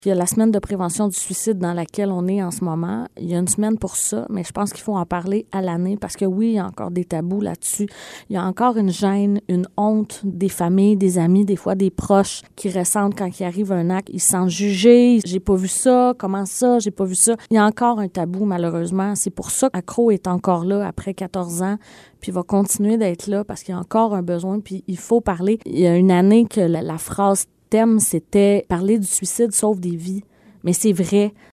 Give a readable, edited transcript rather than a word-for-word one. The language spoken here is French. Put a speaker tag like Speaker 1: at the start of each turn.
Speaker 1: Il y a la semaine de prévention du suicide dans laquelle on est en ce moment. Il y a une semaine pour ça, mais je pense qu'il faut en parler à l'année parce que oui, il y a encore des tabous là-dessus. Il y a encore une gêne, une honte des familles, des amis, des fois des proches qui ressentent quand il arrive un acte. Ils se sentent jugés. J'ai pas vu ça. Comment ça? J'ai pas vu ça. Il y a encore un tabou, malheureusement. C'est pour ça qu'Accro est encore là après 14 ans, puis va continuer d'être là parce qu'il y a encore un besoin, puis il faut parler. Il y a une année que la phrase thème, c'était « Parler du suicide sauve des vies ». Mais c'est vrai.